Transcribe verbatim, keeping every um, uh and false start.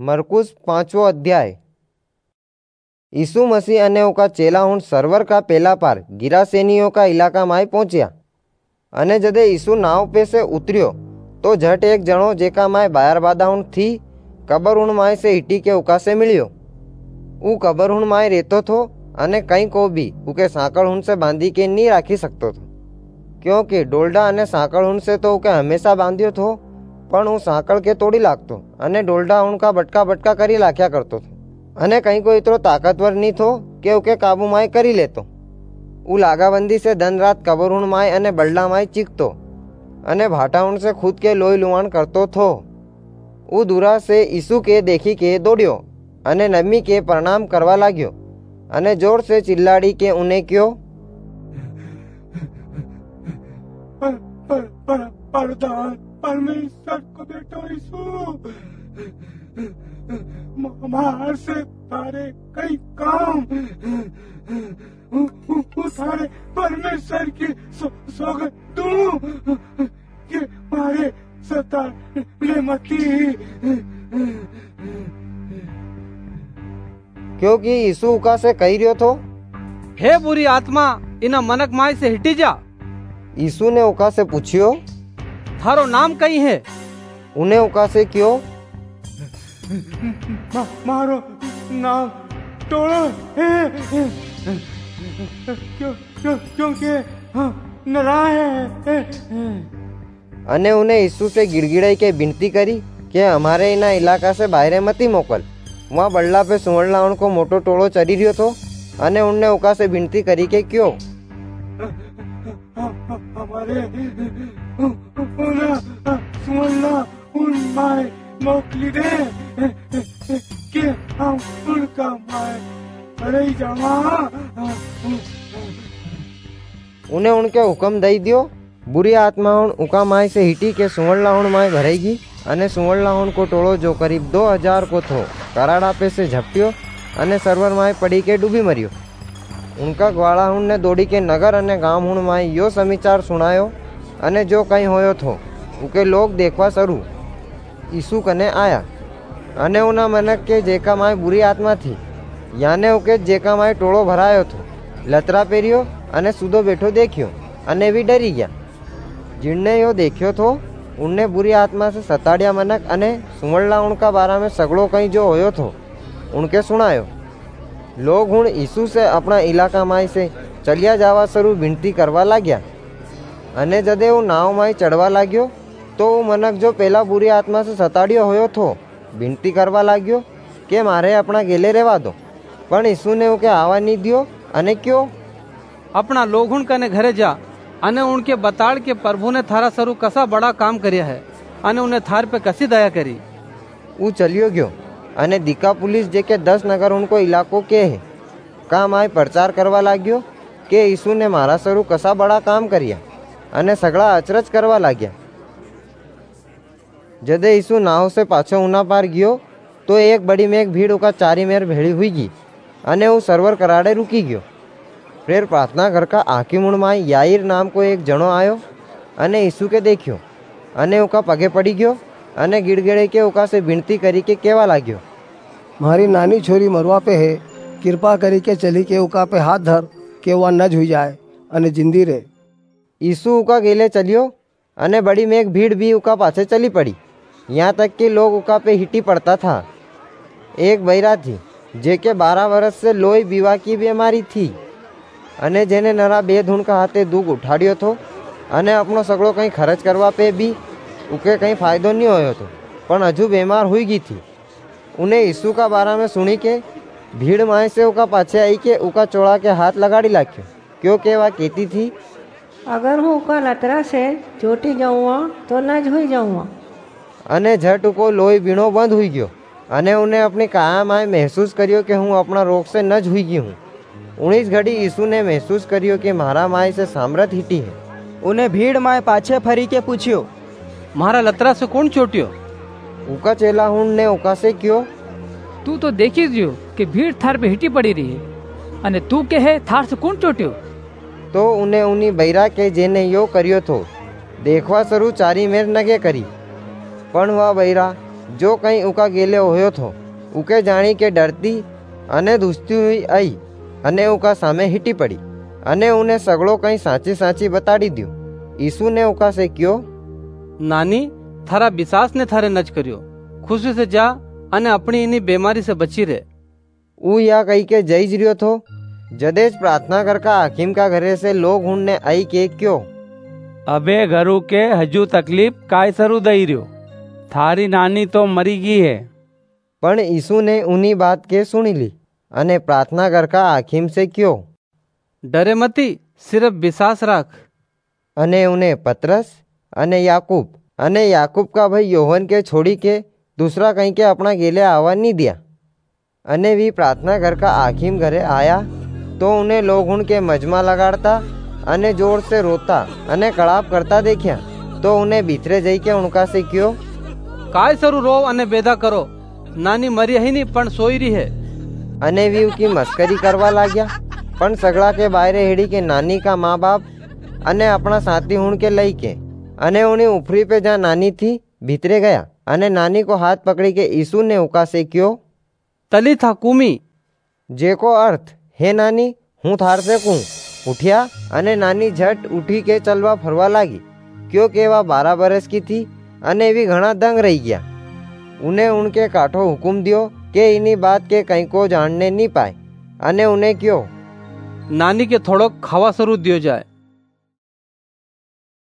मरकुस पांचवो अध्याय। यीशु मसीह अने उका चेला हुण सरवर का पेला पार गिरासेनियों का इलाका में पहुंचा। अने जदे यीशु नाव पे से उतरियो तो झट एक जणो जेका माय बायर बादाहुण थी कबर हुण माय से हिटी के उका से मिलियो। ऊ कबर हुण माय रहतो थो अने कई को भी उके सांकड़ हुण से बांधी के नहीं राखी सकतो थो, क्योंकि डोलडा अने सांकड़ हुण से तो उके हमेशा बांध्यो थो, पण हूँ सांकड़ के तोड़ी लागतो अने डोलडा उनका बटका बटका करी लाख्या करतो थो। अने कहीं कोई इतरो ताकतवर नहीं थो के उके काबू माय करी लेतो। ऊ लागाबंदी से दिन रात कबर हुण माय अने बल्ला माय चीखतो अने भाटा हुण से खुद के लोई लुवाण करतो थो। ऊ दूरा से यीशु के देखी के दौड़ियो अने नमी के प्रणाम करवा लाग्यो अने जोर से चिल्लाड़ी के उन्हें क्यो पर, पर, पर, परदान परमेश्वर को बेटो यीशु, मार से तारे कई काम थारे परमेश्वर की सौगंध दूं कि मारे सताने मती। क्योंकि यीशु का से कही रियो थो, हे बुरी आत्मा इना मनक माय से हटी जा। यीशु ने उका से पूछियो, थारो नाम कई है? उन्हें उका से क्यों? मा, मारो नाम टोलो है, क्यों क्यों क्योंकि नारायण है। अने उन्हें यीशु से गिड़गिड़ाई के विनती करी कि हमारे इना इलाका से बाहरे मती मोकल। वहाँ बल्ला पे सुवर्ण उनको मोटो टोलो चरी रियो थो अने उनने उका से विनती करी के क्यों हमारे सुवर्ण उन माय मोकली दे कि हम उनका माय भरे जावा। उन्हें उनके हुक्म दई दियो। बुरी आत्मा हुण उका माय से हिटी के सुवर्ण हुण माय भरेगी अने सुवर्ण हुण को टोलो जो करीब दो हजार को थो कराड़ा पे से झपट्यो अने सरवर माय पड़ी के डूबी मरियो। उनका ग्वाला हुण ने दौड़ी के नगर अने गांव हुण माय यो समाचार सुनायो अने जो कहीं होयो थो उके लोग देखवा सरू यीशु कने आया अने उना मनक के जेका माय बुरी आत्मा थी याने उके जेका माय टोळो भरायो थो लतरा पेरियो अने सुधो बैठो देखियो अने भी डरी गया। जिनने यो देखियो थो उनने बुरी आत्मा से सताड़िया मनक अने सुवर्ण उनका बारा में सगड़ो कहीं जो होयो थो उनके सुनायो। लोग हुण यीशु से अपना इलाका माय से चलिया जावा सरू विनती करवा लाग्या अने जदे वो नाव माय चढ़वा लाग्यो तो वो मनक जो पहला बुरी आत्मा से सताड़ियो होयो थो विनती करवा लाग्यो के मारे अपना गेले रेवा दो, पण यीशु ने उके आवा नहीं दियो अने क्यों अपना लोगुण कने घरे जा अने उनके बताड़ के प्रभु ने थारा सरू कसा बड़ा काम कर्या है अने उन्हें थार पे कसी दया करी। वो चलियो गयो अने दिका पुलिस जेके दस नगर उनको इलाको के है काम आय प्रचार करवा लाग्यो के यीशु ने मारा सरू कसा बड़ा काम कर्या अने सगळा अचरज करवा लाग्या। जदे यीशु नाव से पाछो उना पार गयो तो एक बड़ी मेघ भीड़ उका चारी मेर भेड़ी हुई गई अने वो सरवर कराड़े रुकी गयो। फिर प्रार्थना घर का आखी मुण माय याईर नाम को एक जणो आयो अने यीशु के देखियो अने उका पगे पड़ी गयो अने गिड़गिड़े के उका से विनती करी के केवा लाग्यो, मारी नानी छोरी मरवा पे है, कृपा करी के चली के उका पे हाथ धर के वह नज हुई जाए अने जिंदी रहे। यीशु उका गेले चलियो अने बड़ी मेघ भीड़ भी उका पाछे चली पड़ी, यहाँ तक कि लोग उका पे हिटी पड़ता था। एक बहिरा थी जेके बारह वर्ष से लोई बीवा की बीमारी थी अने जेने नरा बे धूण का हाथे दुख उठाड़ियो थो अने अपनो सगड़ो कहीं खर्च करवा पे भी उके कहीं फायदो नहीं होयो थो, पण हजू बीमार हुई गई थी। उन्हें यीशु का बारा में सुनी के भीड़ माय से उका पाछे आई के उका चोड़ा के हाथ लगाड़ी लाख्यो, क्योंकि वह कहती थी अगर हूँ उका लतरा से चोटी जाऊँ तो नज हुई जाऊँ। अने झट उको लोही बीणो बंद हुई गयो अने उन्हें अपनी काया माय महसूस करियो कि हूँ अपना रोग से नज हुई गई हूँ। उन्नीस घड़ी यीशु ने महसूस करियो कि मारा माय से सामरथ हिटी है। उन्हें भीड़ माय पाछे फरी के पूछियो, मारा लतरा से कौन चोटियो? उका चेला हुण ने उका से क्यों? तू तो देखी जियो कि भीड़ थार पे हिटी पड़ी रही है अने तू के है थार से कौन चोटियो? तो उन्हें उन्हीं बैरा के जेने यो करियो थो देखवा सरू चारी मेर नगे करी, पण वह बैरा जो कहीं उका गेले होयो थो उके जाणी के डरती अने दूसती हुई आई अने उका सामे हिटी पड़ी अने उन्हें सगळो कहीं साची साची बताड़ी दियो। यीशु ने उका से क्यो, नानी थारा विश्वास ने थारे नच करियो, खुशी से जा अने अपनी इनी बीमारी से बची रहे। ऊ या कही के जईज रियो थो, जदेज प्रार्थना करका हाकिम का घरे से लोग हुणने आई के क्यो, अबे घरू के हजू तकलीफ काय सरू दई रियो, थारी नानी तो मरी गई है। पण यीशु ने उन्हीं बात के सुनी ली अने प्रार्थना करका हाकिम से क्यो, डरे मती, सिर्फ विश्वास राख। अने उन्हें पतरस अने याकूब अने याकूब का भाई योहन के छोड़ी के दूसरा कहीं के अपना गेले आवा नहीं दिया। अने भी प्रार्थना करका हाकिम घरे आया तो उन्हें लोग उनके मजमा लगाड़ता अने जोर से रोता अने कड़ाप करता देखिया तो उन्हें भीतरे जई के उनका से क्यो, काय सरू रो अने बेदा करो, नानी मरी ही नहीं पण सोई रही है। अने भी उसकी मस्करी करवा लाग्या। पण सगड़ा के बाहरे हेड़ी के नानी का माँ बाप अने अपना साथी हुण के लई के अने उन्हें ऊपरी पे जहाँ नानी थी भीतरे गया अने नानी को हाथ पकड़ी के यीशु ने उका से क्यो, तलीथा कुमी, जेको अर्थ हे नानी हूँ थार से कहूँ, उठिया। अने नानी झट उठी के चलवा फरवा लागी, क्योंकि वह बारह बरस की थी अने भी घना दंग रही गया। उन्हें उनके काठो हुकुम दियो के इन्हीं बात के कहीं को जानने नहीं पाए अने उन्हें क्यों, नानी के थोड़ो खावा सरू दियो जाए।